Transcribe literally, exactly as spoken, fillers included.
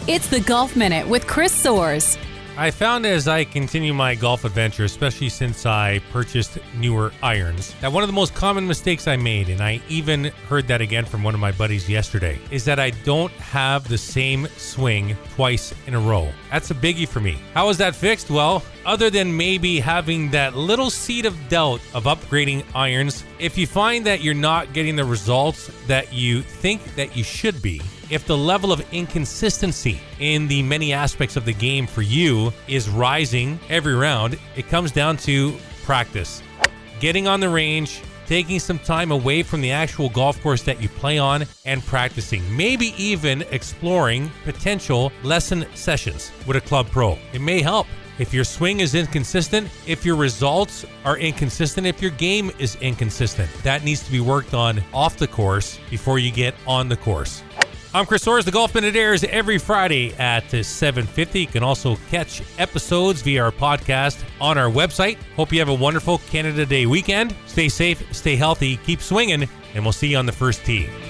It's the Golf Minute with Chris Soares. I found as I continue my golf adventure, especially since I purchased newer irons, that one of the most common mistakes I made, and I even heard that again from one of my buddies yesterday, is that I don't have the same swing twice in a row. That's a biggie for me. How is that fixed? Well, other than maybe having that little seed of doubt of upgrading irons, if you find that you're not getting the results that you think that you should be, if the level of inconsistency in the many aspects of the game for you is rising every round, it comes down to practice. Getting on the range, taking some time away from the actual golf course that you play on, and practicing. Maybe even exploring potential lesson sessions with a club pro. It may help. If your swing is inconsistent, if your results are inconsistent, if your game is inconsistent, that needs to be worked on off the course before you get on the course. I'm Chris Soares. The Golf Minute airs every Friday at seven fifty. You can also catch episodes via our podcast on our website. Hope you have a wonderful Canada Day weekend. Stay safe, stay healthy, keep swinging, and we'll see you on the first tee.